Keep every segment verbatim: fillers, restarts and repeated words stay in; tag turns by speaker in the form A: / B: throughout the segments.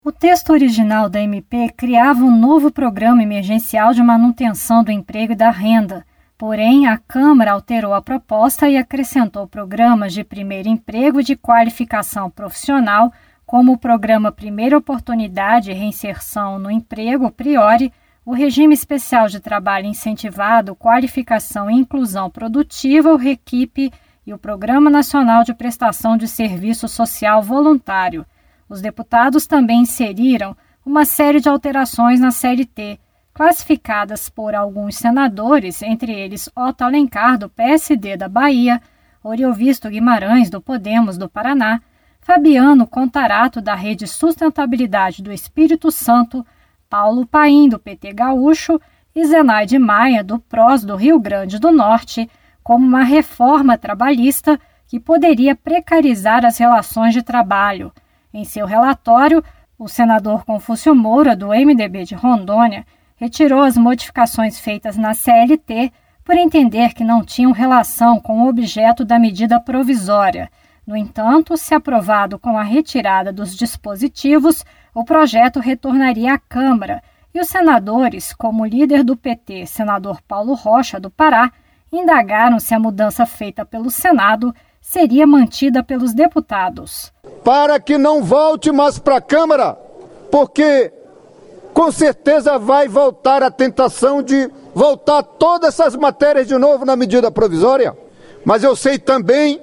A: O texto original da M P criava um novo programa emergencial de manutenção do emprego e da renda. Porém, a Câmara alterou a proposta e acrescentou programas de primeiro emprego e de qualificação profissional, como o programa Primeira Oportunidade e Reinserção no Emprego, Priori, o Regime Especial de Trabalho Incentivado, Qualificação e Inclusão Produtiva, o REQIP, e o Programa Nacional de Prestação de Serviço Social Voluntário. Os deputados também inseriram uma série de alterações na C L T, classificadas por alguns senadores, entre eles Otto Alencar, do P S D da Bahia, Oriovisto Guimarães, do Podemos do Paraná, Fabiano Contarato, da Rede Sustentabilidade do Espírito Santo, Paulo Paim, do P T Gaúcho, e Zenaide Maia, do P R O S do Rio Grande do Norte, como uma reforma trabalhista que poderia precarizar as relações de trabalho. Em seu relatório, o senador Confúcio Moura, do M D B de Rondônia, retirou as modificações feitas na C L T por entender que não tinham relação com o objeto da medida provisória. No entanto, se aprovado com a retirada dos dispositivos, o projeto retornaria à Câmara e os senadores, como o líder do P T, senador Paulo Rocha, do Pará, indagaram se a mudança feita pelo Senado seria mantida pelos deputados.
B: Para que não volte mais para a Câmara, porque com certeza vai voltar a tentação de voltar todas essas matérias de novo na medida provisória. Mas eu sei também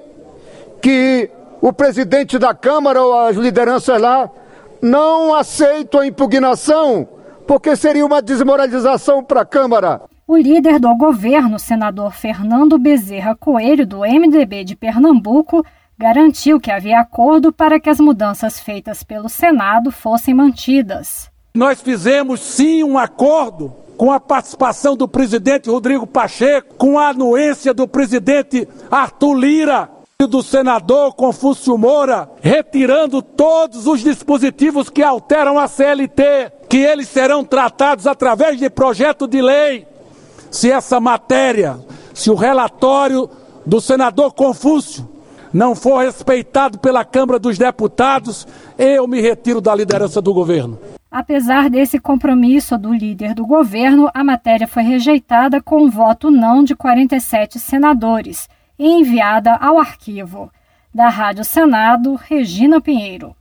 B: que o presidente da Câmara ou as lideranças lá não aceitam a impugnação, porque seria uma desmoralização para a Câmara.
A: O líder do governo, senador Fernando Bezerra Coelho, do M D B de Pernambuco, garantiu que havia acordo para que as mudanças feitas pelo Senado fossem mantidas.
C: Nós fizemos sim um acordo com a participação do presidente Rodrigo Pacheco, com a anuência do presidente Arthur Lira e do senador Confúcio Moura, retirando todos os dispositivos que alteram a C L T, que eles serão tratados através de projeto de lei. Se essa matéria, se o relatório do senador Confúcio não for respeitado pela Câmara dos Deputados, eu me retiro da liderança do governo.
A: Apesar desse compromisso do líder do governo, a matéria foi rejeitada com um voto não de quarenta e sete senadores e enviada ao arquivo. Da Rádio Senado, Regina Pinheiro.